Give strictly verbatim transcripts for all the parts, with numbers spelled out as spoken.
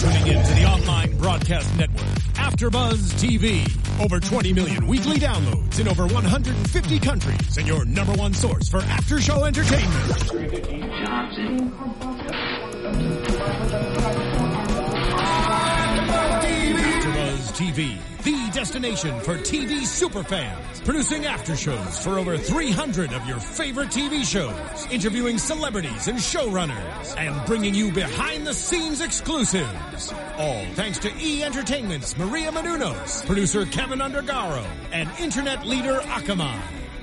tuning in to the online broadcast network, AfterBuzz T V. Over twenty million weekly downloads in over one hundred fifty countries, and your number one source for after-show entertainment. AfterBuzz T V, the destination for T V superfans. Producing aftershows for over three hundred of your favorite T V shows. Interviewing celebrities and showrunners. And bringing you behind-the-scenes exclusives. All thanks to E! Entertainment's Maria Menounos, producer Kevin Undergaro, and internet leader Akamai.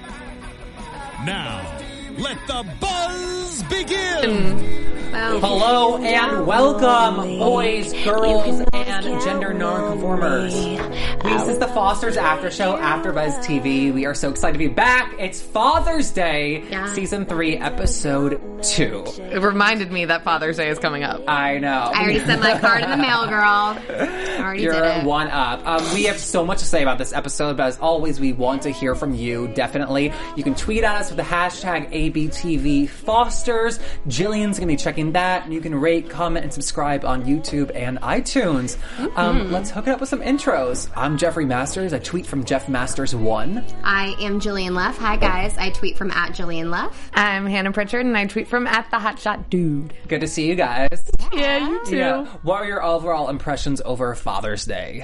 Now, let the buzz begin! Wow. Hello and welcome, boys, girls, and gender non-conformers. This is the Foster's After Show, AfterBuzz T V. We are so excited to be back. It's Father's Day, yeah. Season three, Episode two. It reminded me that Father's Day is coming up. I know. I already sent my card in the mail, girl. I already You're did it. one up. Um, we have so much to say about this episode, but as always, we want to hear from you, definitely. You can tweet at us with the hashtag A B T V Fosters. Jillian's going to be checking that, and you can rate, comment, and subscribe on YouTube and iTunes. Mm-hmm. Um, let's hook it up with some intros. I'm Jeffrey Masters. I tweet from Jeff Masters one. I am Jillian Leff. Hi, guys. I tweet from at Jillian Leff. I'm Hannah Pritchard, and I tweet from at the Hotshot Dude. Good to see you guys. Yeah, you too. Yeah. What are your overall impressions over Father's Day?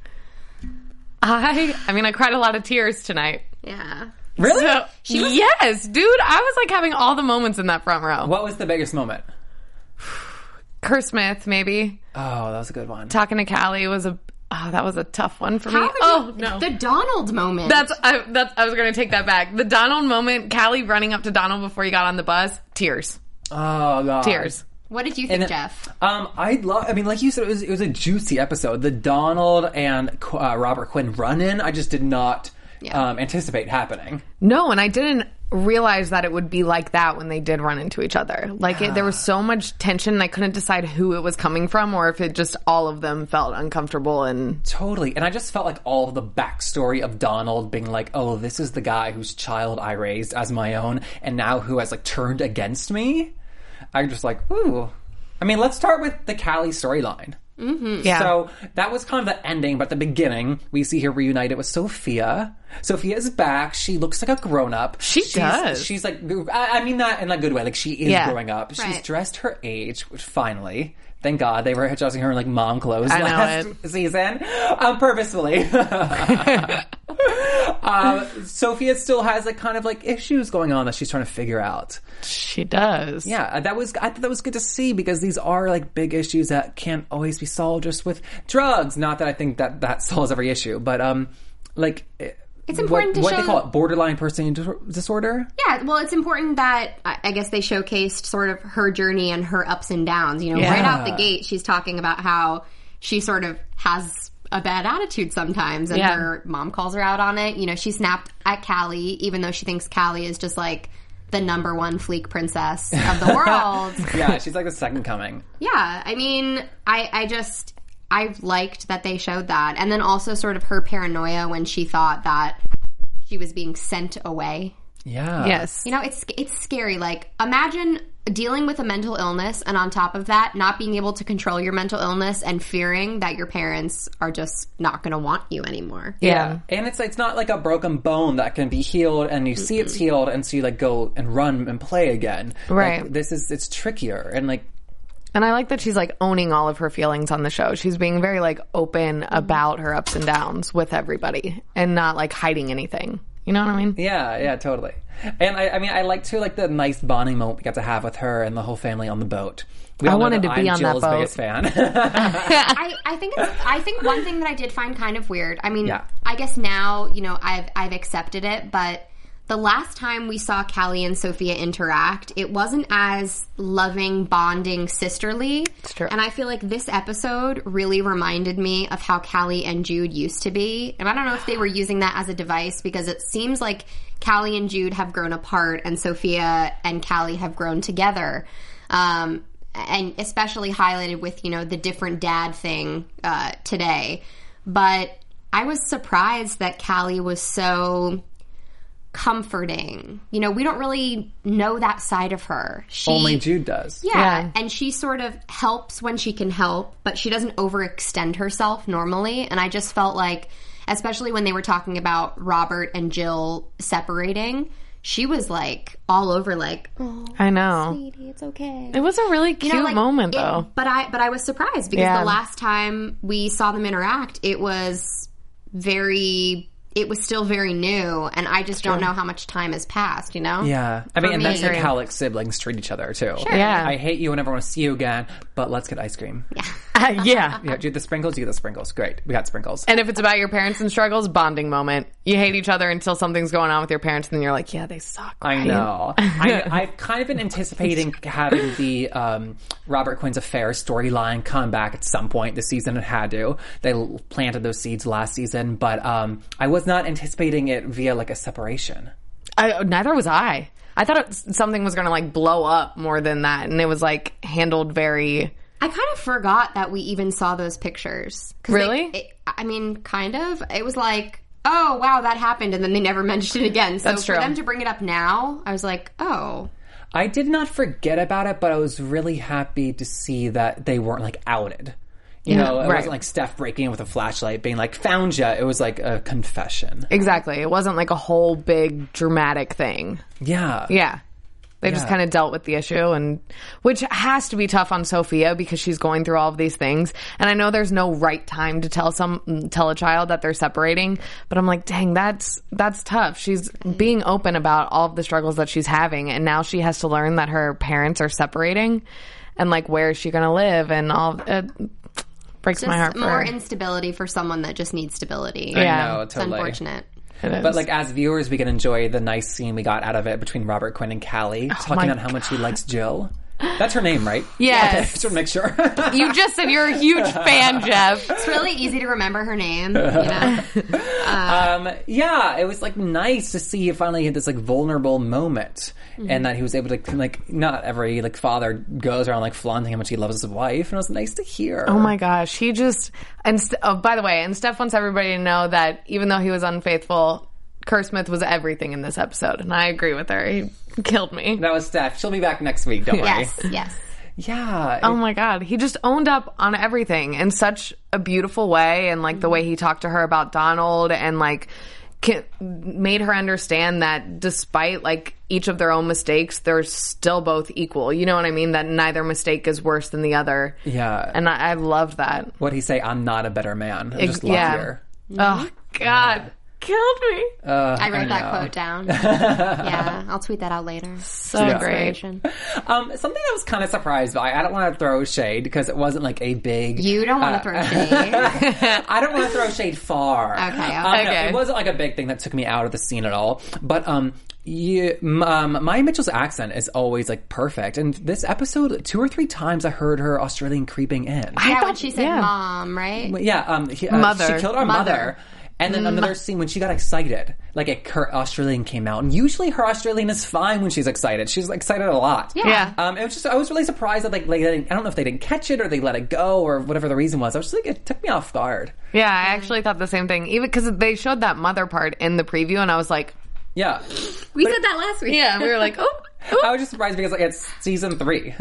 I, I mean, I cried a lot of tears tonight. Yeah. Really? So, was, yes, dude. I was like having all the moments in that front row. What was the biggest moment? Kerr Smith, maybe. Oh, that was a good one. Talking to Callie was a oh, that was a tough one for How me. Oh you, no, the Donald moment. That's I, that's I was going to take that back. The Donald moment. Callie running up to Donald before he got on the bus. Tears. Oh god. Tears. What did you think, then, Jeff? Um, I love. I mean, like you said, it was it was a juicy episode. The Donald and uh, Robert Quinn run-in, I just did not yeah. um, anticipate happening. No, and I didn't realize that it would be like that when they did run into each other. Like it, there was so much tension, and I couldn't decide who it was coming from, or if it just all of them felt uncomfortable. And totally, and I just felt like all of the backstory of Donald being like, "Oh, this is the guy whose child I raised as my own, and now who has like turned against me." I'm just like, ooh. I mean, let's start with the Callie storyline. Mm-hmm. Yeah. So that was kind of the ending, but at the beginning, we see her reunited with Sophia. Sophia's back. She looks like a grown-up. She she's, does. She's like, I mean that in a good way. Like, she is yeah. growing up. She's right. dressed her age, which finally... Thank God they were dressing her in like mom clothes I know last it. season, um, purposefully. um, Sophia still has like kind of like issues going on that she's trying to figure out. She does. Yeah, that was I thought that was good to see because these are like big issues that can't always be solved just with drugs. Not that I think that that solves every issue, but um, like. It's important what, to what show... they call it, borderline personality disorder? Yeah, well, it's important that, I guess they showcased sort of her journey and her ups and downs. You know, yeah. right out the gate, she's talking about how she sort of has a bad attitude sometimes, and yeah. her mom calls her out on it. You know, she snapped at Callie, even though she thinks Callie is just like the number one fleek princess of the world. Yeah, she's like the second coming. Yeah, I mean, I, I just... I liked that they showed that. And then also sort of her paranoia when she thought that she was being sent away. Yeah. Yes. You know, it's it's scary. Like, imagine dealing with a mental illness and on top of that, not being able to control your mental illness and fearing that your parents are just not going to want you anymore. Yeah. yeah. And it's it's not like a broken bone that can be healed and you see it's healed and so you like go and run and play again. Right. Like, this is, it's trickier and like, And I like that she's like owning all of her feelings on the show. She's being very like open about her ups and downs with everybody and not like hiding anything. You know what I mean? Yeah, yeah, totally. And I, I mean, I like too like the nice bonding moment we got to have with her and the whole family on the boat. We I all know wanted that to be I'm on Jill's that boat. biggest fan. I, I think it's, I think one thing that I did find kind of weird. I mean, Yeah. I guess now, you know, I've I've accepted it, but the last time we saw Callie and Sophia interact, it wasn't as loving, bonding, sisterly. It's true. And I feel like this episode really reminded me of how Callie and Jude used to be. And I don't know if they were using that as a device because it seems like Callie and Jude have grown apart and Sophia and Callie have grown together. Um, and especially highlighted with, you know, the different dad thing uh, today. But I was surprised that Callie was so... comforting. You know, we don't really know that side of her. She, Only Jude does. Yeah, Yeah. and she sort of helps when she can help, but she doesn't overextend herself normally. And I just felt like, especially when they were talking about Robert and Jill separating, she was like all over like, oh, I know. sweetie, it's okay. It was a really cute You know, like, moment, it- though. But I but I was surprised because Yeah. the last time we saw them interact, it was very it was still very new, and I just don't know how much time has passed, you know? Yeah. I mean, and that's me- like how like siblings treat each other too. Sure. Yeah. I hate you and never want to see you again, but let's get ice cream. Yeah. Uh, yeah. Yeah, do you get the sprinkles? You get the sprinkles. Great. We got sprinkles. And if it's about your parents and struggles, bonding moment. You hate each other until something's going on with your parents, and then you're like, yeah, they suck. I right? know. I, I've kind of been anticipating having the um, Robert Quinn's affair storyline come back at some point this season. It had to. They l- planted those seeds last season, but um, I was not anticipating it via like a separation. I, neither was I. I thought it, something was going to like blow up more than that, and it was like handled very. I kind of forgot that we even saw those pictures. 'Cause Really? they- it, I mean, kind of. It was like, oh, wow, that happened, and then they never mentioned it again. So That's for true. them to bring it up now, I was like, oh. I did not forget about it, but I was really happy to see that they weren't like outed. You Yeah, know, it right. wasn't like Steph breaking in with a flashlight being like, found ya. It was like a confession. Exactly. It wasn't like a whole big dramatic thing. Yeah. Yeah. They just Yeah. kind of dealt with the issue, and which has to be tough on Sophia because she's going through all of these things. And I know there's no right time to tell some tell a child that they're separating, but I'm like, dang, that's that's tough. She's being open about all of the struggles that she's having, and now she has to learn that her parents are separating, and like where is she going to live, and all. It breaks Just my heart for more her. instability for someone that just needs stability. I Yeah. know, It's totally. unfortunate. It is. But like as viewers, we can enjoy the nice scene we got out of it between Robert Quinn and Callie, talking my about how much he likes Jill. That's her name, right? Yes. Okay, just want to make sure. You just said you're a huge fan, Jeff. It's really easy to remember her name, you know? um, yeah, it was like nice to see he finally had this like vulnerable moment, Mm-hmm. and that he was able to like not every like father goes around like flaunting how much he loves his wife, and it was nice to hear. Oh my gosh, he just and St- oh, by the way, and Steph wants everybody to know that even though he was unfaithful, Kerr Smith was everything in this episode, and I agree with her. He killed me. That was Steph. She'll be back next week. Don't Yes, worry. yes. Yeah. Oh my god, he just owned up on everything in such a beautiful way, and like the way he talked to her about Donald, and like ki- made her understand that despite like each of their own mistakes, they're still both equal. You know what I mean? That neither mistake is worse than the other. Yeah. And I, I loved that. What'd he say? I'm not a better man. I'm Ex- just yeah. luckier. Oh god, killed me. Uh, I wrote that know. quote down. Yeah, I'll tweet that out later. So great. Inspiration. Um, something I was kind of surprised by. I don't want to throw shade because it wasn't like a big. You don't want to throw shade. I don't want to throw shade far. Okay, okay. Um, no, Okay. it wasn't like a big thing that took me out of the scene at all. But um, you, um, Maya Mitchell's accent is always like perfect. And this episode, two or three times, I heard her Australian creeping in. I Yeah, when thought- she said yeah. mom, right? But yeah, um, he, uh, Mother. She killed our mother. Mother. And then another scene when she got excited, like a, her Australian came out, and usually her Australian is fine when she's excited. She's excited a lot. Yeah. Um, it was just I was really surprised that like, like they didn't- I don't know if they didn't catch it or they let it go or whatever the reason was. I was just like it took me off guard. Yeah, I actually thought the same thing. Even because they showed that mother part in the preview, and I was like, Yeah, We said that last week. yeah, we were like, oh. I was just surprised because like it's season three,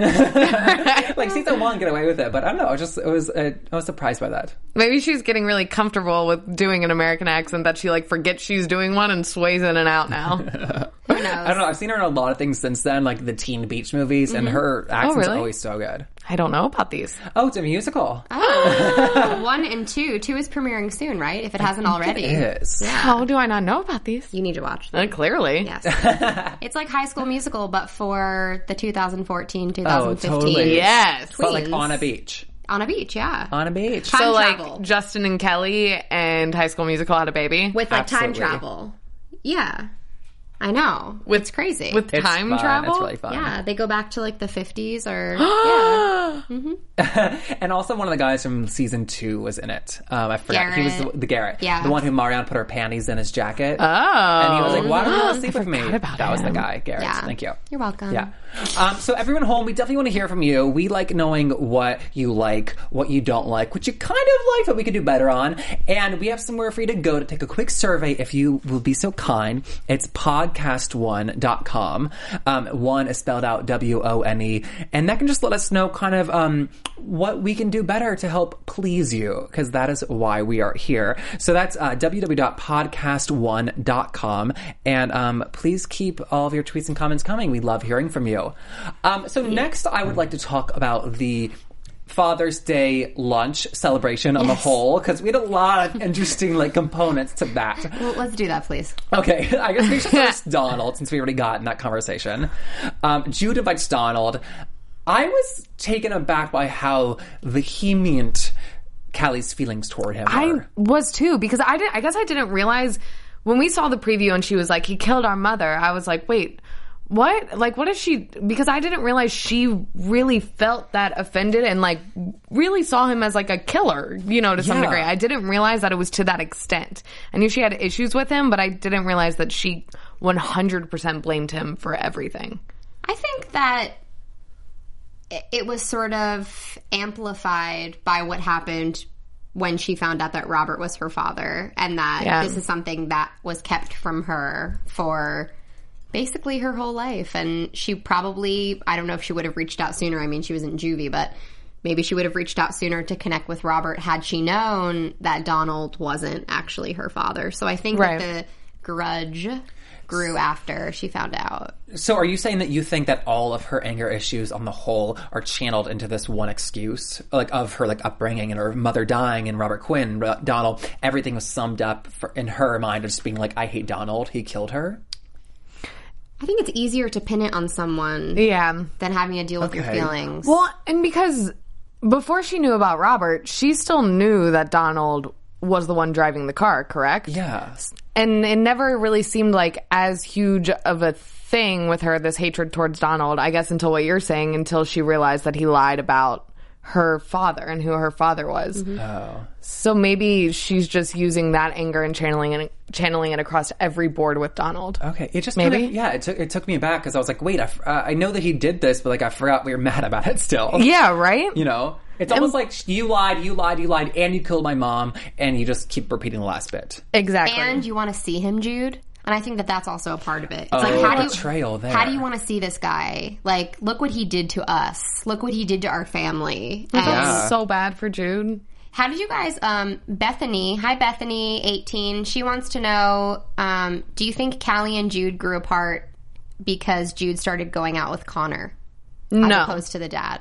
like season one get away with it, but I don't know. I was just it was uh, I was surprised by that. Maybe she's getting really comfortable with doing an American accent that she like forgets she's doing one and sways in and out now. Who knows? I don't know. I've seen her in a lot of things since then, like the Teen Beach movies, and her accent's really? always so good. I don't know about these. Oh, it's a musical. Oh, one and two. Two is premiering soon, right? If it hasn't already. It is. How do I not know about these? You need to watch them. Uh, clearly. Yes. It's like High School Musical, but for the twenty fourteen, twenty fifteen. Oh, totally. Yes. But like Tweens. on a beach. On a beach, yeah. On a beach. Time So like travel. Justin and Kelly and High School Musical had a baby. With like time Absolutely. travel. Yeah. I know. With- it's crazy. with It's time fun. travel? It's really fun. yeah, they go back to like the fifties or yeah. And also one of the guys from season two was in it. Um, I forgot. He was Garrett. the, the Garrett. Yeah. The one who Marianne put her panties in his jacket. Oh. And he was like, why don't you want to sleep I with me? forgot about That was the him. guy, Garrett. Yeah. Thank you. You're welcome. Yeah. Um, so everyone home, we definitely want to hear from you. We like knowing what you like, what you don't like, what you kind of like, but we could do better on. And we have somewhere for you to go to take a quick survey if you will be so kind. It's podcast one dot com. Um, one is spelled out W O N E. And that can just let us know kind of um, what we can do better to help please you, because that is why we are here. So that's uh, w w w dot podcast one dot com. And um, please keep all of your tweets and comments coming. We love hearing from you. Um, so next, I would like to talk about the Father's Day lunch celebration on the Yes. whole, because we had a lot of interesting like components to that. Well, let's do that, please. Okay, I guess we should first Donald, since we already got in that conversation. Um, Jude invites Donald. I was taken aback by how vehement Callie's feelings toward him I were. was too, because I didn't, I guess I didn't realize when we saw the preview and she was like, he killed our mother. I was like, wait, what? Like, what is she? Because I didn't realize she really felt that offended and like really saw him as like a killer, you know, to some Yeah. degree. I didn't realize that it was to that extent. I knew she had issues with him, but I didn't realize that she one hundred percent blamed him for everything. I think that it- it was sort of amplified by what happened when she found out that Robert was her father, and that Yeah. this is something that was kept from her for basically her whole life. And she probably, I don't know if she would have reached out sooner. I mean, she was in juvie, but maybe she would have reached out sooner to connect with Robert had she known that Donald wasn't actually her father. So I think Right. that the grudge grew after she found out. So are you saying that you think that all of her anger issues on the whole are channeled into this one excuse, like of her like upbringing and her mother dying and Robert Quinn, Ro- Donald, everything was summed up for, in her mind as just being like, I hate Donald, he killed her? I think it's easier to pin it on someone Yeah. than having to deal with your Okay. feelings. Well, and because before she knew about Robert, she still knew that Donald was the one driving the car, correct? Yeah. And it never really seemed like as huge of a thing with her, this hatred towards Donald, I guess until what you're saying, until she realized that he lied about her father and who her father was. Oh. So maybe she's just using that anger and channeling it, channeling it across every board with Donald. Okay, it just Maybe? kind of, yeah, it took it took me back because I was like, wait, I, f- uh, I know that he did this, but like I forgot we were mad about it still. Yeah, right? You know, it's almost like you lied, you lied, you lied, and you killed my mom, and you just keep repeating the last bit. Exactly. and you want to see him, Jude. And I think that that's also a part of it. It's Oh, like, how do you, betrayal there. how do you want to see this guy? Like, look what he did to us. Look what he did to our family. I felt And Yeah. so bad for Jude. how did you guys, um, Bethany, hi Bethany, eighteen, she wants to know, um, do you think Callie and Jude grew apart because Jude started going out with Connor? As No. opposed to the dad?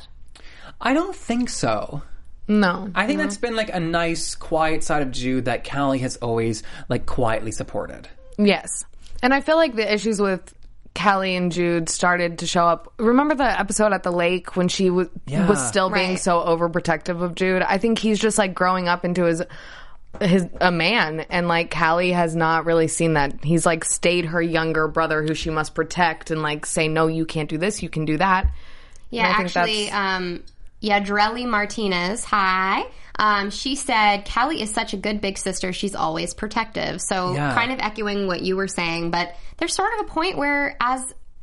I don't think so. No. I think that's been like a nice, quiet side of Jude that Callie has always like quietly supported. Yes. And I feel like the issues with Kelly and Jude started to show up. Remember the episode at the lake when she w- Yeah. was still being Right. so overprotective of Jude? I think he's just like growing up into his his a man, and like Callie has not really seen that. He's like stayed her younger brother who she must protect and like say, no, you can't do this, you can do that. Yeah, And I think actually, that's- um, Yadrelli Martinez, hi. Um, she said, Callie is such a good big sister. She's always protective. So Yeah. kind of echoing what you were saying, but there's sort of a point where as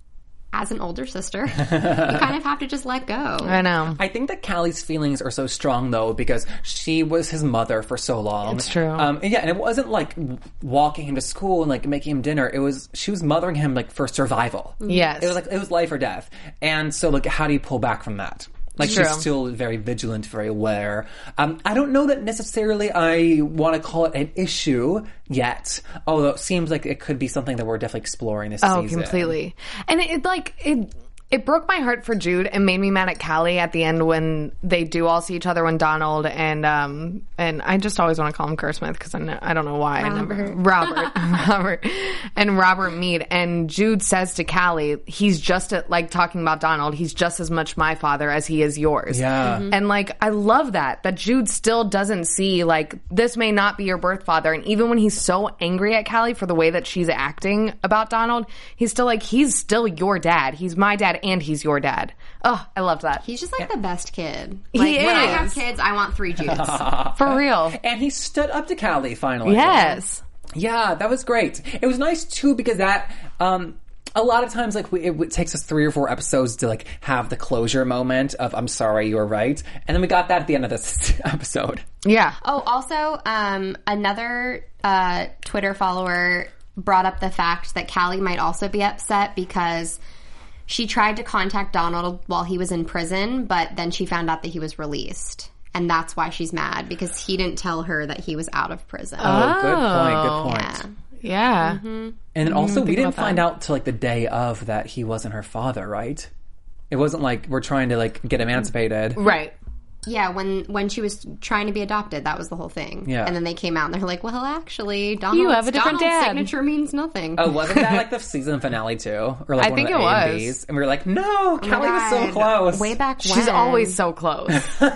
as an older sister, you kind of have to just let go. I know. I think that Callie's feelings are so strong though because she was his mother for so long. It's true. Um, and yeah, and it wasn't like walking him to school and like making him dinner. It was she was mothering him like for survival. Yes. It was like it was life or death. And so like how do you pull back from that? Like True. she's still very vigilant, very aware. Um, I don't know that necessarily I want to call it an issue yet, although it seems like it could be something that we're definitely exploring this Oh, season. completely. And it, it like it it broke my heart for Jude and made me mad at Callie at the end when they do all see each other when Donald and um and I just always want to call him Kersmith because I know, I don't know why Robert. I never, Robert Robert and Robert meet, and Jude says to Callie, he's just a, like talking about Donald, he's just as much my father as he is yours. Yeah. Mm-hmm. And like I love that that Jude still doesn't see like this may not be your birth father, and even when he's so angry at Callie for the way that she's acting about Donald, he's still like he's still your dad, he's my dad and he's your dad. Oh, I loved that. He's just like the best kid. He Like, when I is. have kids, I want three Judes. For real. And he stood up to Callie finally. Yes. Yeah, that was great. It was nice too because that um a lot of times like we, it, it takes us three or four episodes to like have the closure moment of I'm sorry, you were right, and then we got that at the end of this episode. Yeah. Oh, also, um, another uh, Twitter follower brought up the fact that Callie might also be upset because she tried to contact Donald while he was in prison, but then she found out that he was released. And that's why she's mad, because he didn't tell her that he was out of prison. Oh, good point. Good point. Yeah. Yeah. Mm-hmm. And then also, we didn't about find that. out till like the day of that he wasn't her father, right? It wasn't like we're trying to like get emancipated. Right. Yeah, when when she was trying to be adopted, that was the whole thing. Yeah. And then they came out and they're like, well, actually, Donald's, You have a different Donald's dad. signature means nothing. Oh, wasn't that like the season finale too, or like I one think of the it A and was. Bs? And we were like, no, Kelly was so God. close. Way back when. She's always so close.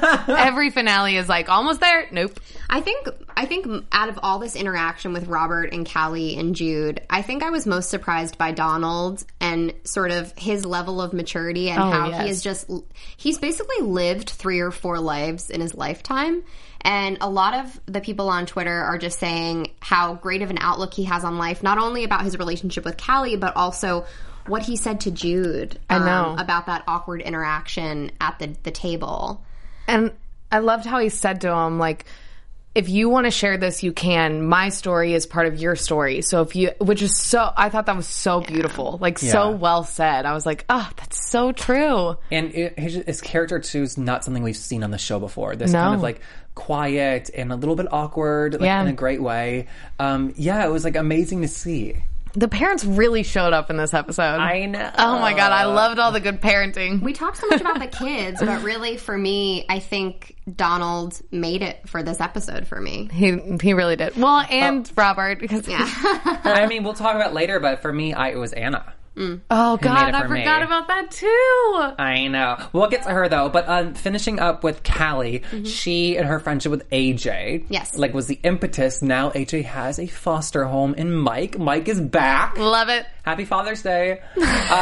Every finale is like almost there. Nope. I think I think out of all this interaction with Robert and Callie and Jude, I think I was most surprised by Donald and sort of his level of maturity and Oh, how yes. he is just he's basically lived three or four lives in his lifetime. And a lot of the people on Twitter are just saying how great of an outlook he has on life, not only about his relationship with Callie, but also what he said to Jude I know. um, about that awkward interaction at the, the table. And I loved how he said to him, like, if you want to share this, you can. My story is part of your story. So if you, which is so, I thought that was so beautiful. Like, so Yeah. well said. I was like, oh, that's so true. And it, his, his character too is not something we've seen on the show before. This No. kind of like quiet and a little bit awkward, like Yeah. in a great way. Um, yeah, it was like amazing to see. The parents really showed up in this episode. I know. Oh my God. I loved all the good parenting. We talked so much about the kids, but really for me, I think Donald made it for this episode for me. He, he really did. Well, and Robert, because, I mean, we'll talk about it later, but for me, I, it was Anna. oh made God, it I for me. forgot about that too. I know. We'll get to her though, but um, finishing up with Callie, she and her friendship with A J, Yes. like was the impetus. Now A J has a foster home in Mike. Mike is back. Love it. Happy Father's Day. Um,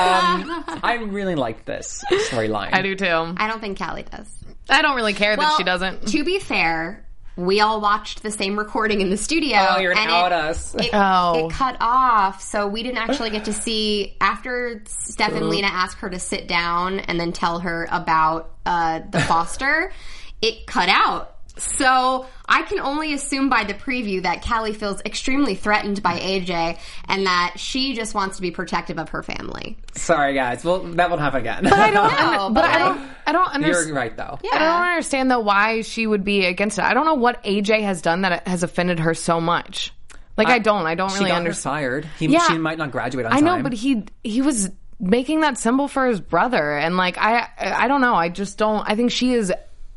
I really like this storyline. I do too. I don't think Callie does. I don't really care that Well, she doesn't. To be fair, we all watched the same recording in the studio. Oh, you're gonna and out it, us. It, Oh. it cut off, so we didn't actually get to see, after Steph and Lena asked her to sit down and then tell her about uh, the foster, it cut out. So I can only assume by the preview that Callie feels extremely threatened by A J and that she just wants to be protective of her family. Sorry, guys. Well, that won't happen again. But I don't. No, but but I like- don't. I don't understand. You're right, though. I don't understand though why she would be against it. I don't know what A J has done that it has offended her so much. Like I don't. I don't She really got her understand. fired. He, Yeah. She might not graduate on I time. know, but he he was making that symbol for his brother, and like I I don't know. I just don't. I think she is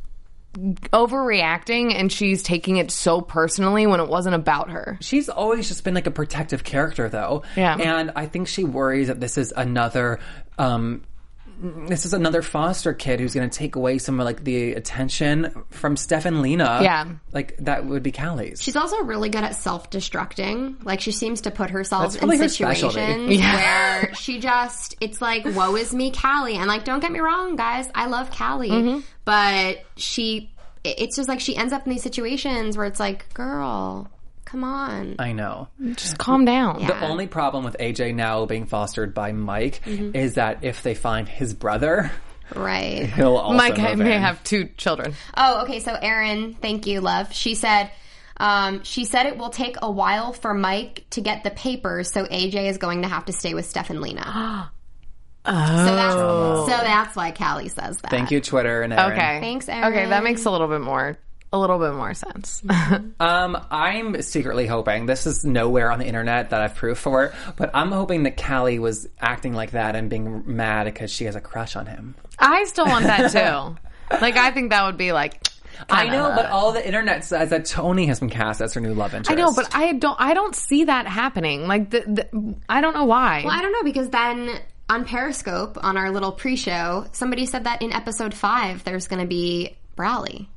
overreacting, and she's taking it so personally when it wasn't about her. She's always just been like a protective character, though. Yeah. And I think she worries that this is another, um, this is another foster kid who's going to take away some of like the attention from Steph and Lena. Yeah. Like that would be Callie's. She's also really good at self-destructing. Like, she seems to put herself That's in probably her specialty. situations Yeah. where she just, it's like, woe is me, Callie. And, like, don't get me wrong, guys. I love Callie. Mm-hmm. But she, it's just like she ends up in these situations where it's like, girl, come on. I know. Just calm down. The only problem with A J now being fostered by Mike is that if they find his brother, Right. he'll also Mike move may in. have two children. Oh, okay. So Erin, thank you, love. She said, um, she said it will take a while for Mike to get the papers, so A J is going to have to stay with Steph and Lena. Oh. So that's, so that's why Callie says that. Thank you, Twitter and Aaron. Okay. Thanks, Erin. Okay, that makes a little bit more a little bit more sense. Um, I'm secretly hoping, this is nowhere on the internet that I've proof for, but I'm hoping that Callie was acting like that and being mad because she has a crush on him. I still want that too. Like, I think that would be like... I know, kinda- but all the internet says that Tony has been cast as her new love interest. I know, but I don't. I don't see that happening. Like, the, the, I don't know why. Well, I don't know, because then on Periscope, on our little pre-show, somebody said that in episode five, there's going to be Brawley.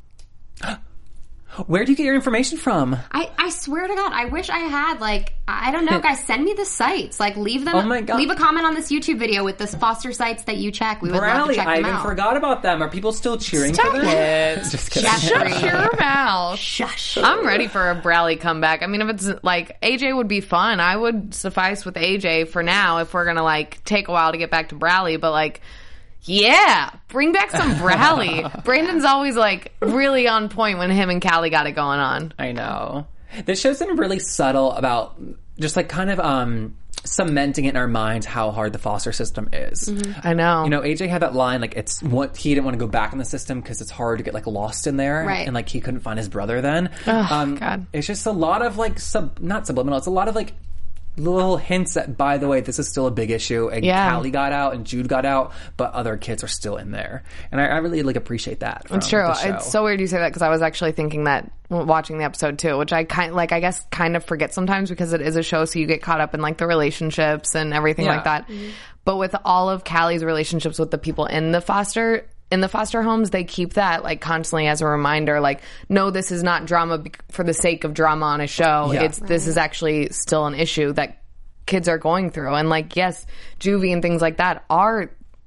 Where do you get your information from? I, I swear to God, I wish I had, like, I don't know, guys, send me the sites. Like, leave them, Oh my God. leave a comment on this YouTube video with the foster sites that you check. We would love to Bradley, check I them even out. forgot about them. Are people still cheering Stop for them? it. Just kidding. Jeffrey. Shut your mouth. Shush. I'm ready for a Brawley comeback. I mean, if it's like A J would be fun, I would suffice with A J for now. If we're gonna like take a while to get back to Brawley, but like. Yeah, bring back some Brawley. Brandon's always like really on point when him and Callie got it going on. I know. This show's been really subtle about just like kind of um cementing it in our minds how hard the foster system is. I know. You know, A J had that line like it's what he didn't want to go back in the system because it's hard to get like lost in there, Right. and like he couldn't find his brother then. Oh, God. It's just a lot of like sub not subliminal. It's a lot of like little hints that, by the way, this is still a big issue, and Yeah. Callie got out and Jude got out, but other kids are still in there, and I, I really like appreciate that. From It's true. the show. It's so weird you say that because I was actually thinking that watching the episode too, which I kind like I guess kind of forget sometimes because it is a show, so you get caught up in like the relationships and everything Yeah. like that. But with all of Callie's relationships with the people in the foster in the foster homes, they keep that like constantly as a reminder. Like, no, this is not drama bec- for the sake of drama on a show. Yeah. It's this is actually still an issue that kids are going through, and like yes, juvie and things like that are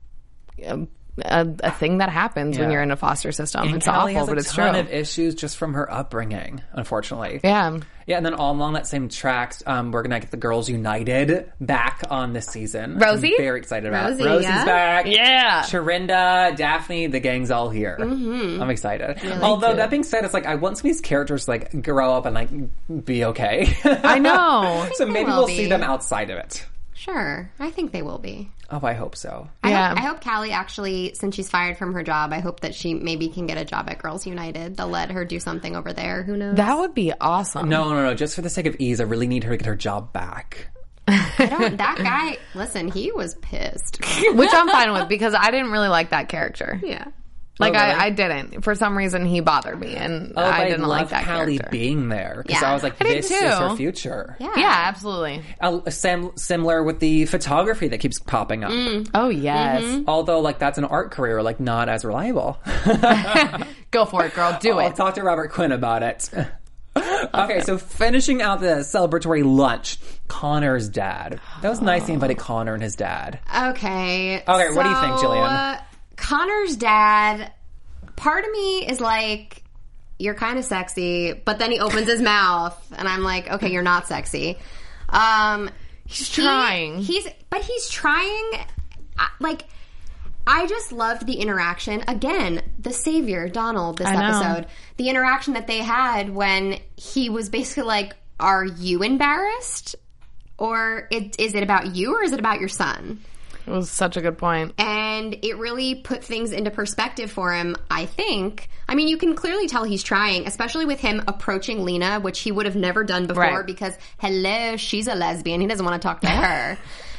a, a, a thing that happens when Yeah. you're in a foster system. And It's Callie awful, has but a it's true. ton of issues just from her upbringing, unfortunately. Yeah. Yeah, and then all along that same tracks, um, we're gonna get the Girls United back on this season. Rosie? I'm very excited about. Rosie, Rosie's yeah. back. Yeah. Sharinda, Daphne, the gang's all here. Mm-hmm. I'm excited. Although that being said, it's like I want some of these characters to like grow up and like be okay. I know. So they maybe will we'll be. see them outside of it. Sure. I think they will be. Oh, I hope so. I, Yeah. hope, I hope Callie actually, since she's fired from her job, I hope that she maybe can get a job at Girls United. They'll let her do something over there. Who knows? That would be awesome. No, no, no. Just for the sake of ease, I really need her to get her job back. I don't, that guy, listen, he was pissed. Which I'm fine with because I didn't really like that character. Yeah. Like, Oh, really? I, I didn't. For some reason, he bothered me, and Oh, I but didn't love like that Callie character. being there because Yeah. I was like, I did this too. is her future. Yeah. Yeah, absolutely. Uh, sim- similar with the photography that keeps popping up. Oh, yes. Mm-hmm. Although, like, that's an art career, like, not as reliable. Go for it, girl. Do I'll it. talk to Robert Quinn about it. Okay, so finishing out the celebratory lunch, Connor's dad. That was nice he invited Connor and his dad. Okay. Okay, what do you think, so, Jillian? uh, Connor's dad, part of me is like, you're kind of sexy, but then he opens his mouth, and I'm like, okay, you're not sexy. Um, He's he- trying. he's, but he's trying. I- Like, I just loved the interaction. Again, the savior, Donald, this I know. episode. The interaction that they had when he was basically like, are you embarrassed? Or it, is it about you or is it about your son? It was such a good point. And it really put things into perspective for him, I think. I mean, you can clearly tell he's trying, especially with him approaching Lena, which he would have never done before Right. because, hello, she's a lesbian. He doesn't want to talk to her.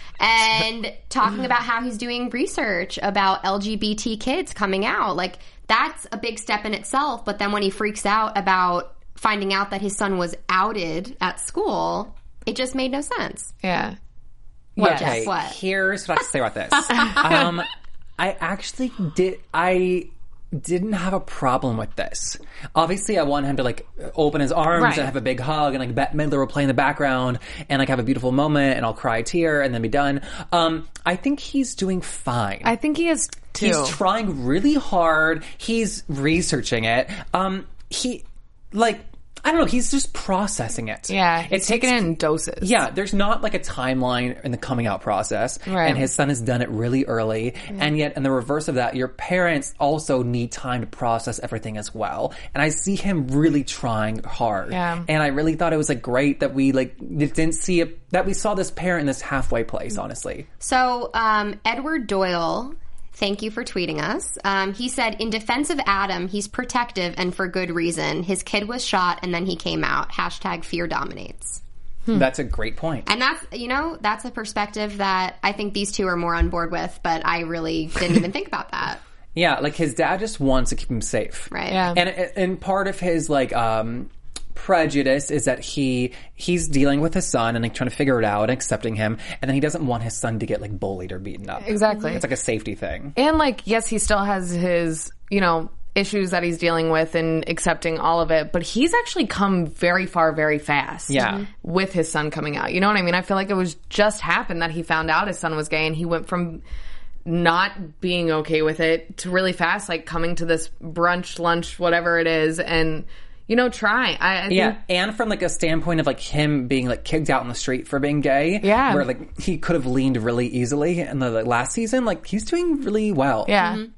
And talking about how he's doing research about L G B T kids coming out. Like, that's a big step in itself. But then when he freaks out about finding out that his son was outed at school, it just made no sense. Yeah. What, Yes. Jeff? Okay, What? here's what I have to say about this. um, I actually did. I didn't have a problem with this. Obviously, I want him to like open his arms Right. and have a big hug, and like Bette Midler will play in the background, and like have a beautiful moment, and I'll cry a tear, and then be done. Um, I think he's doing fine. I think he is too. He's trying really hard. He's researching it. Um, he like. I don't know. He's just processing it. yeah. He's it taking takes it in doses. yeah, there's not like a timeline in the coming out process. Right. And his son has done it really early. And yet, in the reverse of that, your parents also need time to process everything as well. And I see him really trying hard. Yeah. And I really thought it was like great that we like didn't see it, that we saw this parent in this halfway place, honestly. So, um, Edward Doyle thank you for tweeting us. Um, he said, in defense of Adam, he's protective and for good reason. His kid was shot and then he came out. Hashtag fear dominates. Hmm. That's a great point. And that's, you know, that's a perspective that I think these two are more on board with, but I really didn't even think about that. Yeah, like his dad just wants to keep him safe. Right. Yeah. And and part of his like um prejudice is that he he's dealing with his son and like trying to figure it out and accepting him, and then he doesn't want his son to get like bullied or beaten up. Exactly. It's like a safety thing. And like, yes, he still has his, you know, issues that he's dealing with and accepting all of it, but he's actually come very far very fast. Yeah. With his son coming out. You know what I mean? I feel like it was just happened that he found out his son was gay, and he went from not being okay with it to really fast, like coming to this brunch, lunch, whatever it is, and you know, try. I, I Yeah, think, and from like a standpoint of like him being like kicked out in the street for being gay, Yeah. where like he could have leaned really easily in the like, last season, like he's doing really well. yeah. Mm-hmm.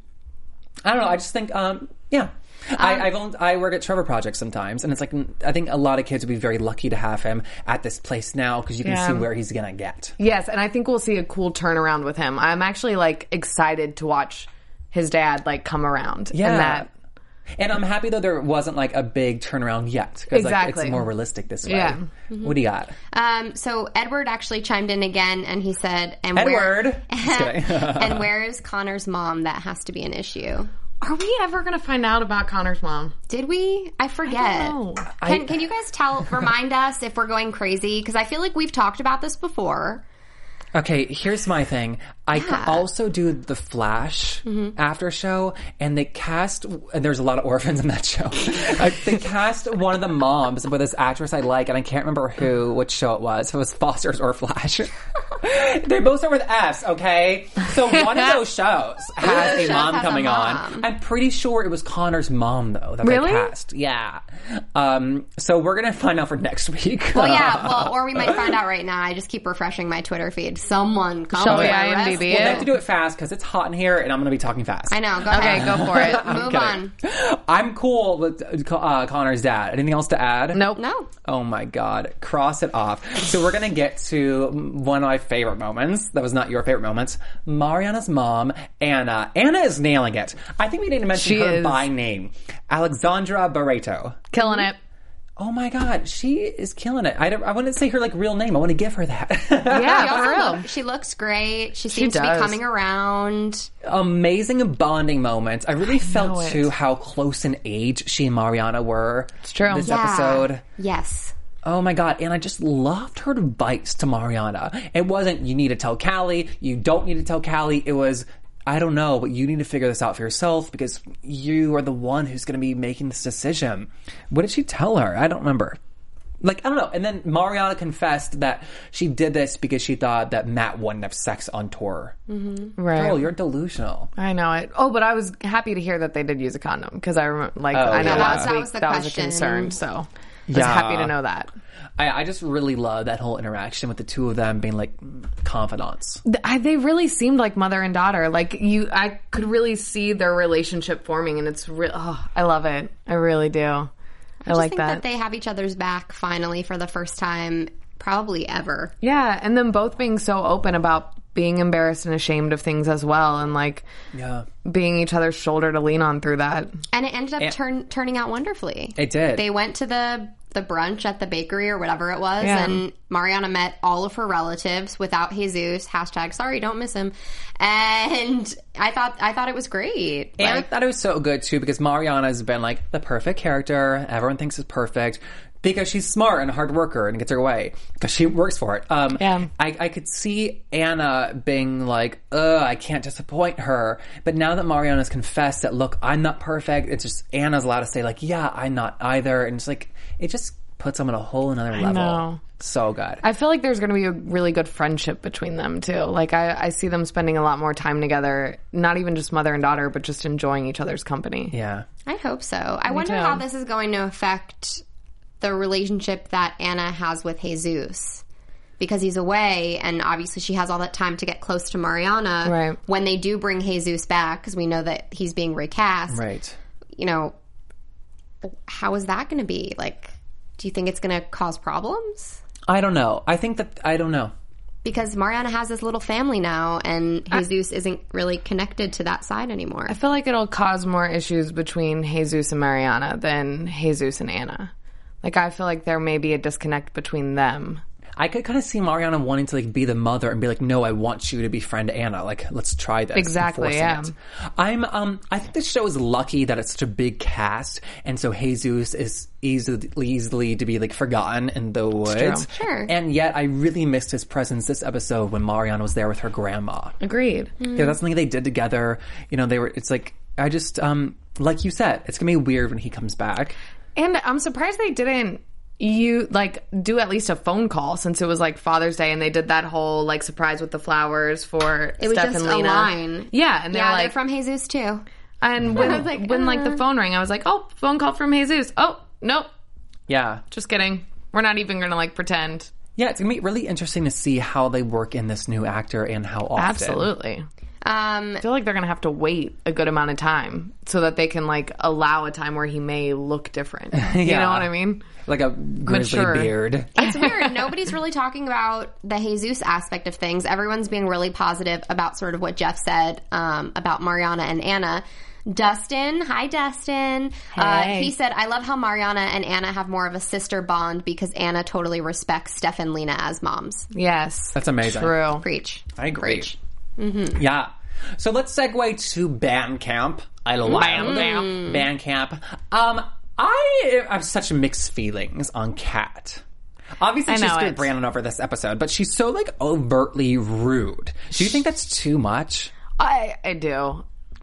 I don't know. I just think, um, yeah. I I, volun- I work at Trevor Project sometimes, and it's like I think a lot of kids would be very lucky to have him at this place now because you can Yeah. see where he's gonna get. Yes, and I think we'll see a cool turnaround with him. I'm actually like excited to watch his dad like come around. Yeah. And that And I'm happy though there wasn't like a big turnaround yet because like, Exactly. it's more realistic this way. Yeah. What do you got? Um, so Edward actually chimed in again, and he said, "And Edward. where, Just kidding. and where is Connor's mom? That has to be an issue." Are we ever going to find out about Connor's mom? Did we? I forget. I don't know. Can, can you guys tell, remind us if we're going crazy? Because I feel like we've talked about this before. Okay, here's my thing. I could Yeah. also do the Flash after show, and they cast. And there's a lot of orphans in that show. uh, they cast one of the moms with this actress I like, and I can't remember who, which show it was. If it was Foster's or Flash. They both start with F's. Okay, so one of those shows has a shows mom has a coming mom. on. I'm pretty sure it was Connor's mom though that Really? they cast. Yeah. Um. So we're gonna find out for next week. Well, yeah, well, or we might find out right now. I just keep refreshing my Twitter feed. Someone come Shall to we our I M D B rescue. it? We have to do it fast because it's hot in here, and I'm gonna be talking fast. I know. Go Okay, ahead. go for it. Move kidding. on. I'm cool with uh, Connor's dad. Anything else to add? Nope. No. Oh my god. Cross it off. So we're gonna get to one of my favorite moments. That was not your favorite moments. Mariana's mom, Anna. Anna is nailing it. I think we need to mention She her is. by name. Alexandra Barreto. Killing it. Oh my god, she is killing it. I, don't, I wouldn't say her like real name. I want to give her that. Yeah, She, for also real. look- she looks great. She seems to be does. coming around. Amazing bonding moments. I really felt it. too how close in age she and Mariana were. It's true. This Yeah. episode. Yes. Oh my god, and I just loved her advice to Mariana. It wasn't, you need to tell Callie, you don't need to tell Callie. It was, I don't know, but you need to figure this out for yourself because you are the one who's going to be making this decision. What did she tell her? I don't remember. Like, I don't know. And then Mariana confessed that she did this because she thought that Matt wouldn't have sex on tour. Right. Girl, you're delusional. I know it. Oh, but I was happy to hear that they did use a condom because I remember, like, Oh, I know yeah. last That week was the that was a question. concern. So I was Yeah. happy to know that. I, I just really love that whole interaction with the two of them being like confidants. Th- I, they really seemed like mother and daughter. Like you, I could really see their relationship forming, and it's real. Oh, I love it. I really do. I, I just like think that. that they have each other's back finally for the first time, probably ever. Yeah, and them both being so open about being embarrassed and ashamed of things as well, and like Yeah. being each other's shoulder to lean on through that. And it ended up turn, turning out wonderfully. It did. They went to the the brunch at the bakery or whatever it was, Yeah. and Mariana met all of her relatives without Jesus. Hashtag sorry, don't miss him. And I thought I thought it was great. And I Like, thought it was so good too because Mariana's been like the perfect character. Everyone thinks is perfect because she's smart and a hard worker and gets her way because she works for it. Um, Yeah. I, I could see Anna being like, ugh, I can't disappoint her. But now that Mariana's confessed that, look, I'm not perfect, it's just Anna's allowed to say like, yeah, I'm not either. And it's like, it just puts them on a whole another level. know. So good. I feel like there's going to be a really good friendship between them too. Like I, I see them spending a lot more time together, not even just mother and daughter, but just enjoying each other's company. Yeah. I hope so. I wonder too. how this is going to affect the relationship that Anna has with Jesus. Because he's away, and obviously she has all that time to get close to Mariana. Right. When they do bring Jesus back, because we know that he's being recast, Right. you know, how is that going to be? Like, do you think it's going to cause problems? I don't know. I think that, I don't know. because Mariana has this little family now, and Jesus isn't really connected to that side anymore. I feel like it'll cause more issues between Jesus and Mariana than Jesus and Anna. Like, I feel like there may be a disconnect between them. I could kind of see Mariana wanting to like be the mother and be like, no, I want you to befriend Anna. Like, let's try this. Exactly, yeah. It. I'm, um, I think this show is lucky that it's such a big cast, and so Jesus is easily, easily to be like forgotten in the woods. Sure. And yet, I really missed his presence this episode when Mariana was there with her grandma. Agreed. Yeah, that's something they did together. You know, they were. It's like I just, um, like you said, it's gonna be weird when he comes back. And I'm surprised they didn't. You like do at least a phone call, since it was like Father's Day, and they did that whole like surprise with the flowers for it was Steph just and Lena. A line. Yeah, and they're yeah, like they're from Jesus too. And when I was like, when uh. like the phone rang, I was like, oh, phone call from Jesus. Oh, nope, Yeah. just kidding. We're not even gonna like pretend. Yeah, it's gonna be really interesting to see how they work in this new actor and how often. Absolutely. Um, I feel like they're gonna have to wait a good amount of time so that they can like allow a time where he may look different. You Yeah. know what I mean? Like a grizzly Mature. beard. It's weird. Nobody's really talking about the Jesus aspect of things. Everyone's being really positive about sort of what Jeff said um, about Mariana and Anna. Dustin, hi Dustin. Uh, Hey. he said, I love how Mariana and Anna have more of a sister bond because Anna totally respects Steph and Lena as moms. Yes, That's amazing. True. Preach. I agree. Preach. Yeah. So let's segue to band camp. I love Band camp. Band camp. Um, I have such mixed feelings on Kat. Obviously, I she know, screwed it's- Brandon over this episode, but she's so like overtly rude. Do you think that's too much? I I do.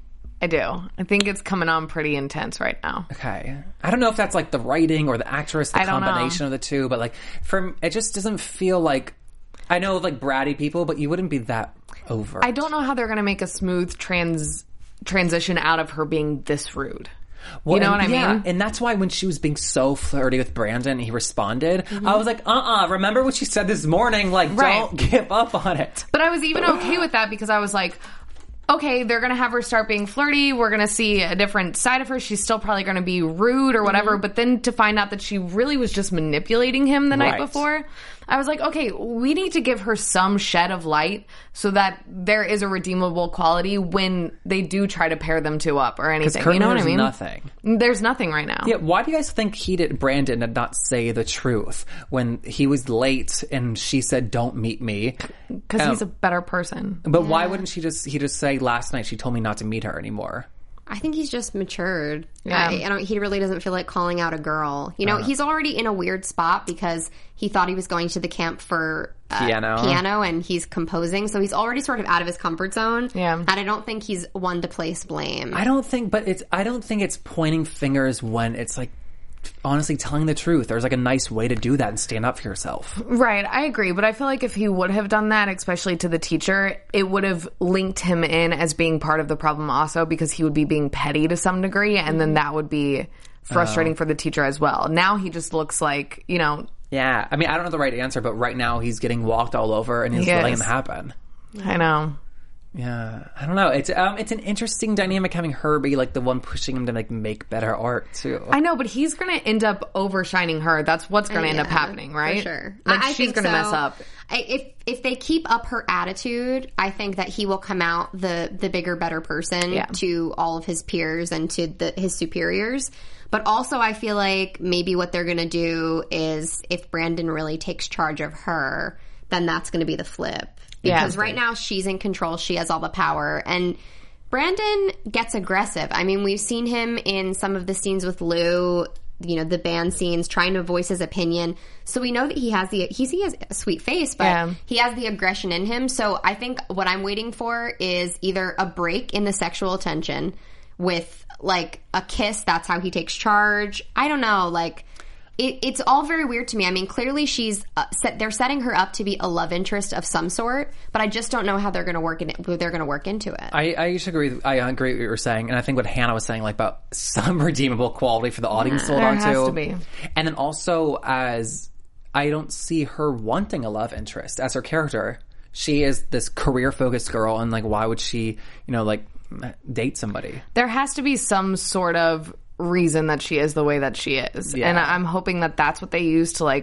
I do. I think it's coming on pretty intense right now. Okay. I don't know if that's like the writing or the actress, the I don't know. combination of the two, but like for it just doesn't feel like. I know like bratty people, but you wouldn't be that over. I don't know how they're going to make a smooth trans transition out of her being this rude. Well, you know and- what I yeah, mean? And that's why when she was being so flirty with Brandon, and he responded. Mm-hmm. I was like, uh-uh, remember what she said this morning? Like, Right. don't give up on it. But I was even okay with that because I was like, okay, they're going to have her start being flirty. We're going to see a different side of her. She's still probably going to be rude or whatever. Mm-hmm. But then to find out that she really was just manipulating him the night Right. before, I was like, okay, we need to give her some shed of light so that there is a redeemable quality when they do try to pair them two up or anything. You know what I there's mean? nothing. There's nothing right now. Yeah, why do you guys think he did, Brandon did not say the truth when he was late and she said, don't meet me? Because Um, he's a better person. But why wouldn't she just, he just say, last night she told me not to meet her anymore? I think he's just matured. Yeah. I, I don't, he really doesn't feel like calling out a girl. You Uh-huh. know, he's already in a weird spot because he thought he was going to the camp for uh, Piano. piano, and he's composing. So he's already sort of out of his comfort zone. Yeah. And I don't think he's one to place blame. I don't think, but it's, I don't think it's pointing fingers when it's like, honestly telling the truth. There's like a nice way to do that and stand up for yourself. Right, I agree. But I feel like if he would have done that, especially to the teacher, it would have linked him in as being part of the problem also, because he would be being petty to some degree, and then that would be frustrating for the teacher as well. Now he just looks like, you know, Yeah, I mean, I don't know the right answer, but right now he's getting walked all over and he's He letting is. it happen. I know. Yeah, I don't know. It's um, it's an interesting dynamic having her be like the one pushing him to like make better art too. I know, but he's going to end up overshining her. That's what's going to end up Uh, Yeah, happening, right? For sure. Like, I, I she's think going to so. mess up. I, if if they keep up her attitude, I think that he will come out the the bigger, better person Yeah. to all of his peers and to the, his superiors. But also, I feel like maybe what they're going to do is if Brandon really takes charge of her, then that's going to be the flip. Yeah. Because right now she's in control. She has all the power. And Brandon gets aggressive. I mean, we've seen him in some of the scenes with Lou, you know, the band scenes, trying to voice his opinion. So we know that he has the, he's, he has a sweet face, but Yeah. he has the aggression in him. So I think what I'm waiting for is either a break in the sexual tension with like a kiss. That's how he takes charge. I don't know. Like, It, it's all very weird to me. I mean, clearly she's uh, set, they're setting her up to be a love interest of some sort, but I just don't know how they're going to work in it. They're going to work into it. I, I used to agree. with- I agree with what you were saying, and I think what Hannah was saying, like about some redeemable quality for the audience to hold There on has to, to be. and then also as I don't see her wanting a love interest as her character. She is this career focused girl, and like, why would she, you know, like date somebody? There has to be some sort of reason that she is the way that she is. Yeah. And I'm hoping that that's what they use to like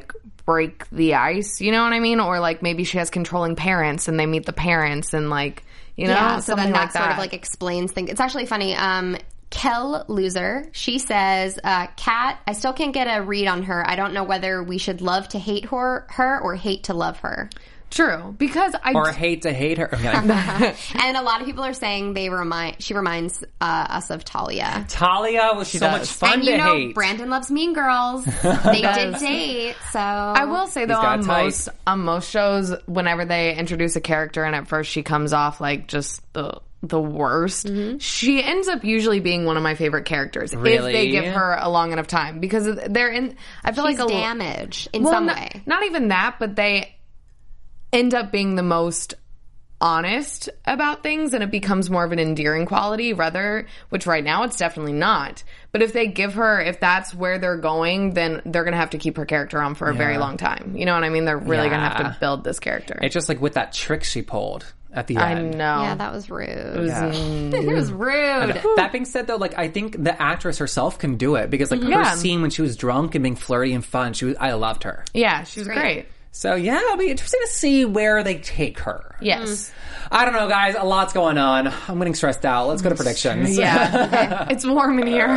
break the ice, you know what I mean? Or like maybe she has controlling parents and they meet the parents and like, you know, Yeah, so then something that, like that. sort of like explains things. It's actually funny. Um, Kel Loser, she says, uh, Kat, I still can't get a read on her. I don't know whether we should love to hate her, her or hate to love her. True, because I Or hate to hate her. Okay. And a lot of people are saying they remind she reminds uh, us of Talia. Talia was so does. much fun And you to know, hate. Brandon loves Mean Girls. They did date, so I will say though, got on a type. most on most shows, whenever they introduce a character and at first she comes off like just the the worst, Mm-hmm. she ends up usually being one of my favorite characters if Really? they give her a long enough time because they're in. I feel she's like a damaged in well, some not, way. not even that, but they end up being the most honest about things and it becomes more of an endearing quality rather, which right now it's definitely not. But if they give her, if that's where they're going, then they're going to have to keep her character on for a very long time. You know what I mean? They're really going to have Yeah. to build this character. It's just like with that trick she pulled at the I end. know. Yeah, that was rude. It was, mm, It was rude. That being said, though, like I think the actress herself can do it because, like, her Yeah. scene when she was drunk and being flirty and fun, she was. I loved her. yeah, she was Great. great. So yeah, it'll be interesting to see where they take her. Yes. I don't know, guys. A lot's going on. I'm getting stressed out. Let's go to predictions. Yeah. It's warm in here.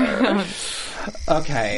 Okay.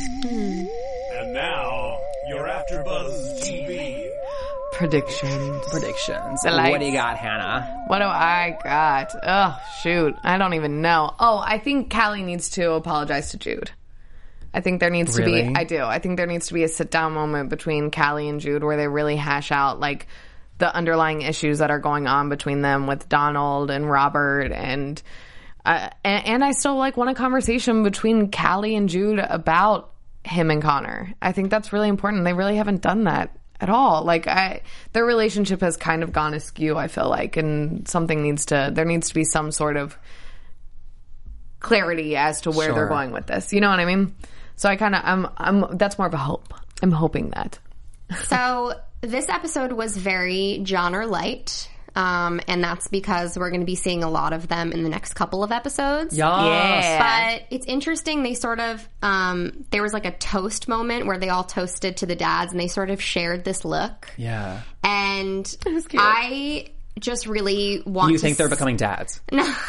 And now, your AfterBuzz T V. Predictions. Predictions. Delights. What do you got, Hannah? What do I got? Oh, shoot. I don't even know. Oh, I think Callie needs to apologize to Jude. I think there needs to Really? be, I do. I think there needs to be a sit down moment between Callie and Jude where they really hash out like the underlying issues that are going on between them with Donald and Robert and, uh, and, and I still like want a conversation between Callie and Jude about him and Connor. I think that's really important. They really haven't done that at all. Like I, their relationship has kind of gone askew, I feel like, and something needs to, there needs to be some sort of clarity as to where Sure. they're going with this. You know what I mean? So I kind of, I'm, I'm, that's more of a hope. I'm hoping that. So this episode was very genre light. Um, and that's because we're going to be seeing a lot of them in the next couple of episodes. Yes. Yeah. But it's interesting. They sort of, um, there was like a toast moment where they all toasted to the dads and they sort of shared this look. Yeah. And was cute. I just really want You to think they're s- becoming dads?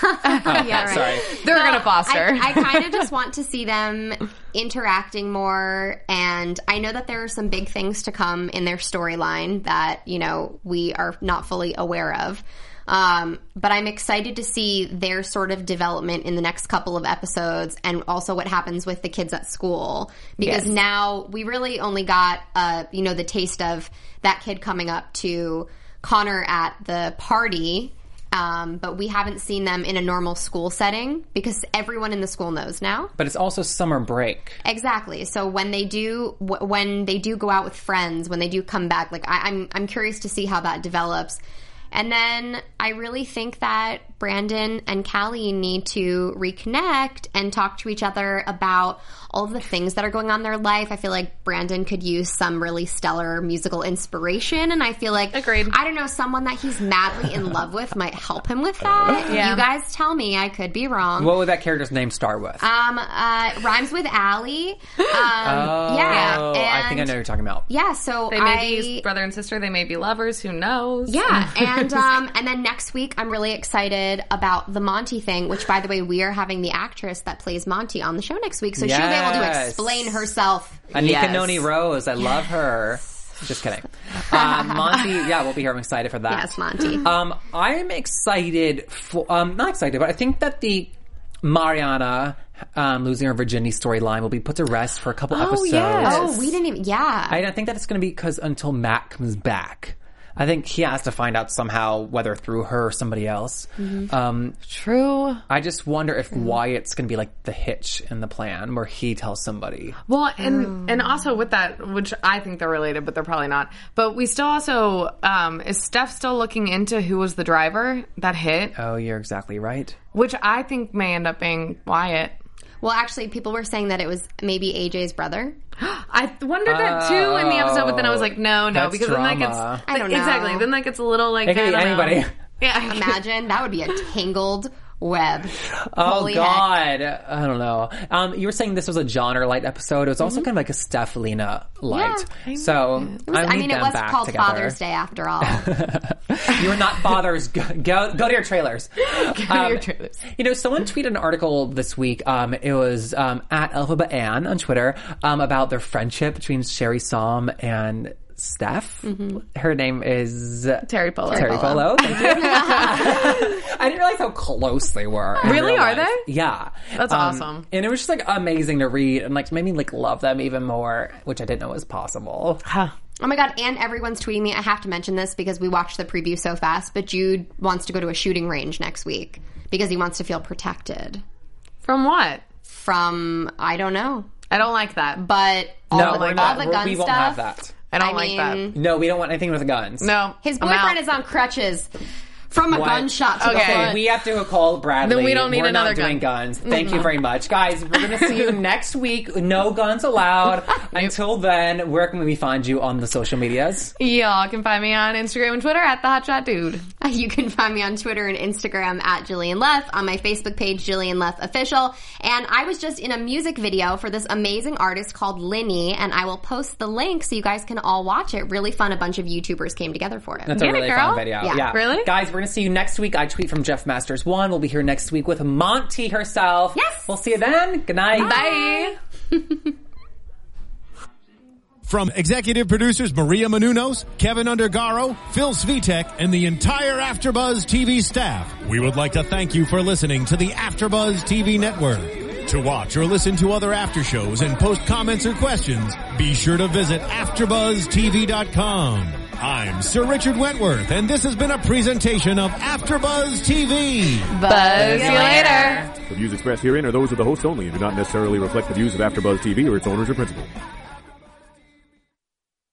yeah, right. Sorry. They're going to foster. I, I kind of just want to see them interacting more, and I know that there are some big things to come in their storyline that, you know, we are not fully aware of. Um, but I'm excited to see their sort of development in the next couple of episodes and also what happens with the kids at school. Because Yes. now we really only got, uh, you know, the taste of that kid coming up to Connor at the party. Um, but we haven't seen them in a normal school setting because everyone in the school knows now. But it's also summer break. Exactly. So when they do, w- when they do go out with friends, when they do come back, like I, I'm, I'm curious to see how that develops. And then I really think that Brandon and Callie need to reconnect and talk to each other about all of the things that are going on in their life. I feel like Brandon could use some really stellar musical inspiration, and I feel like Agreed. I don't know, someone that he's madly in love with might help him with that. Yeah. You guys tell me. I could be wrong. What would that character's name start with? Um, uh, rhymes with Allie. Um, oh, yeah, I think I know and- what you're talking about. Yeah, so They may I, be brother and sister. They may be lovers. Who knows? yeah, and um, and then next week I'm really excited about the Monty thing. Which, by the way, we are having the actress that plays Monty on the show next week, so she'll be able to Yes. explain herself. Anika Yes. Noni Rose. I love her. Just kidding. Uh, Monty, yeah, we'll be here. I'm excited for that. Yes, Monty. Um, I'm excited for, um, not excited, but I think that the Mariana um, losing her virginity storyline will be put to rest for a couple Oh, episodes. yes. Oh, we didn't even. Yeah, I don't think that it's going to be because until Matt comes back. I think he has to find out somehow, whether through her or somebody else. Um, True. I just wonder if Wyatt's going to be like the hitch in the plan where he tells somebody. Well, and and also with that, which I think they're related, but they're probably not. But we still also um, is Steph still looking into who was the driver that hit, Oh, you're exactly right. which I think may end up being Wyatt. well, actually, people were saying that it was maybe A J's brother. I wondered that too in the episode, but then I was like, no, no, That's because then that drama. gets I don't know. exactly. Then that gets a little like It could I be don't know. anybody. Yeah, Imagine that would be a tangled web. Oh Holy God, heck. I don't know. Um, you were saying this was a John or Light episode. It was also mm-hmm. kind of like a Steph Lena Light. Yeah, so it was, I, I mean, it was back called together. Father's Day after all. You are not fathers. Go, go go to your trailers. Go to um, your trailers. You know, someone tweeted an article this week. Um, it was um, at Elphaba Ann on Twitter um, about their friendship between Sherry Som and Steph. Mm-hmm. Her name is Terry Polo. Terry Polo. Thank you. I didn't realize how close they were. Really? Are they? Yeah. That's um, awesome. And it was just like amazing to read and like made me like love them even more, which I didn't know was possible. Huh. Oh my God, and everyone's tweeting me. I have to mention this because we watched the preview so fast, but Jude wants to go to a shooting range next week because he wants to feel protected. From what? From, I don't know. I don't like that. But all, no, the, we're all not, the we're, gun we won't stuff. have that. I don't I like mean, that. No, we don't want anything with guns. No. His I'm boyfriend out. is on crutches from a What? gunshot to Okay. the foot. We have to call Bradley. Then we don't need We're another not doing gun. guns. Thank mm-hmm. you very much. Guys, we're going to see you next week. No guns allowed. Until then, where can we find you on the social medias? Y'all can find me on Instagram and Twitter at the Hotshot Dude. You can find me on Twitter and Instagram at Jillian Leff, on my Facebook page, Jillian Leff Official. And I was just in a music video for this amazing artist called Linny, and I will post the link so you guys can all watch it. Really fun. A bunch of YouTubers came together for it. That's Get a really it, girl. fun video. Yeah. Really? Guys, we're going to see you next week. I tweet from Jeff Masters one. We'll be here next week with Monty herself. Yes. We'll see you then. Good night. Bye. From executive producers Maria Menounos, Kevin Undergaro, Phil Svitek, and the entire AfterBuzz T V staff, we would like to thank you for listening to the AfterBuzz T V network. To watch or listen to other after shows and post comments or questions, be sure to visit after buzz T V dot com. I'm Sir Richard Wentworth, and this has been a presentation of AfterBuzz T V. Buzz you later. The views expressed herein are those of the host only and do not necessarily reflect the views of AfterBuzz T V or its owners or principals.